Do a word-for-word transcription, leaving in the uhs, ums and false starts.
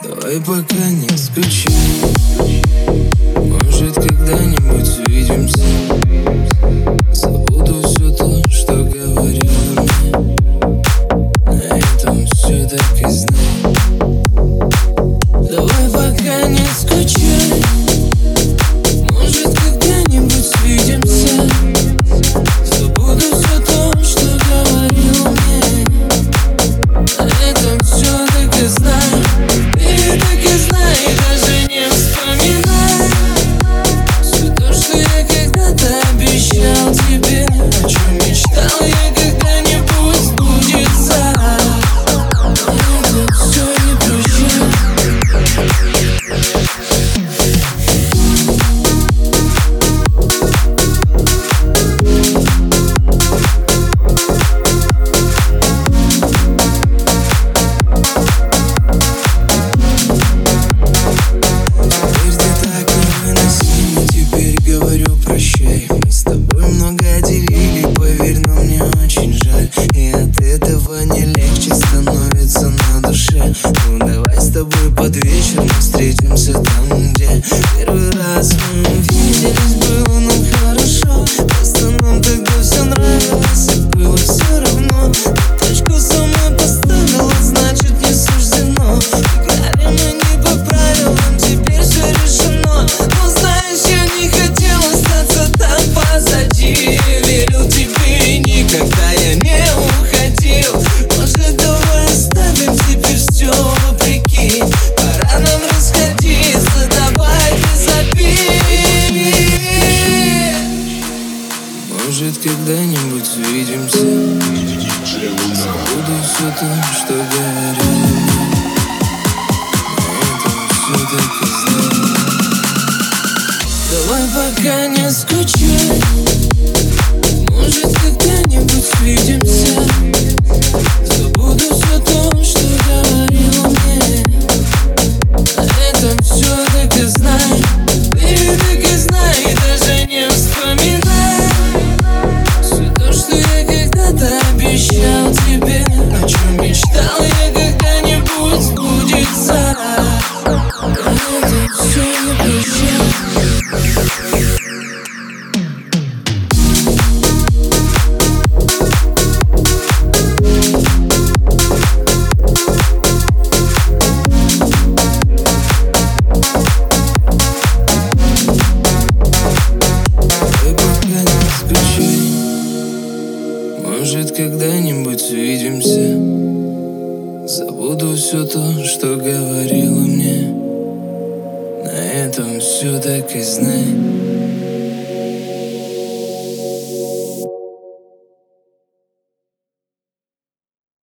Давай пока не скучай. Может, когда-нибудь увидимся. Забуду все то, что говорила мне. На этом все так и знай. Давай пока не скучай. Может, когда-нибудь свидимся. Забуду все то, что говорил мне. На этом все так и знай. Ты так и знай, даже не вспоминай все то, что я когда-то обещал тебе. О чем мечтал я, когда-нибудь сбудется. На этом все не прощай. Ну давай с тобой под вечер мы встретимся там, где первый раз мы увиделись. Было нам хорошо, просто нам тогда все нравилось и было все равно. Ты точку сама поставила, значит не суждено. Играли мы не по правилам, теперь все решено. Но знаешь, я не хотел остаться там позади. Верил тебе и никогда я не уходил. Может, давай оставим теперь все вопреки. Пора нам расходиться, давай ты забей. Может, когда-нибудь увидимся. Забуду все то, что говорили. На этом все так и знай. Давай пока не скучай. Может, когда-нибудь свидимся. Забуду все то, что говорил мне. На этом все так и знай. Ты так и знай, даже не вспоминай все то, что я когда-то обещал тебе. О чем мечтал я, когда-нибудь сбудется. На этом все не прощай. Может, когда-нибудь увидимся. Забуду все то, что говорила мне. На этом все так и знай.